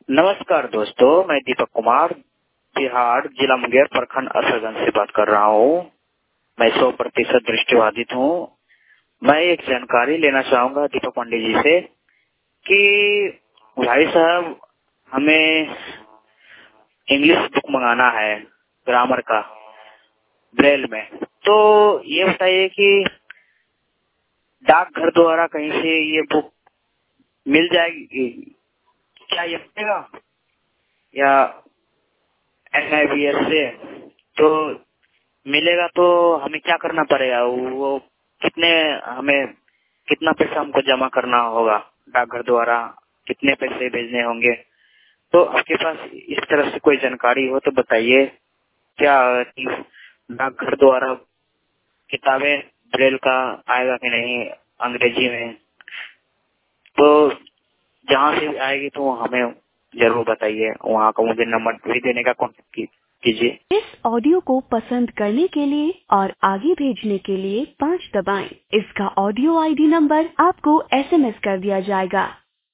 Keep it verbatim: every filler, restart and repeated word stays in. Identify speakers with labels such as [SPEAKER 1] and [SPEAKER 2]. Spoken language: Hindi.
[SPEAKER 1] नमस्कार दोस्तों, मैं दीपक कुमार बिहार जिला मुंगेर प्रखंड असरगंज से बात कर रहा हूँ। मैं सौ प्रतिशत दृष्टिबाधित हूँ। मैं एक जानकारी लेना चाहूँगा दीपक पांडे जी से कि भाई साहब हमें इंग्लिश बुक मंगाना है ग्रामर का ब्रेल में। तो ये बताइए कि डाकघर द्वारा कहीं से ये बुक मिल जाएगी क्या? ये मिलेगा या एन आई बी एस से तो मिलेगा? तो हमें क्या करना पड़ेगा? वो कितने हमें कितना पैसा हमको जमा करना होगा डाकघर द्वारा? कितने पैसे भेजने होंगे? तो आपके पास इस तरह से कोई जानकारी हो तो बताइए। क्या डाकघर द्वारा किताबें ब्रेल का आएगा कि नहीं अंग्रेजी में? तो जहाँ से आएगी तो हमें जरूर बताइए। वहाँ का मुझे नंबर भी देने का कॉन्टेक्ट कीजिए।
[SPEAKER 2] इस ऑडियो को पसंद करने के लिए और आगे भेजने के लिए पाँच दबाएं। इसका ऑडियो आई डी नंबर आपको एस एम एस कर दिया जाएगा।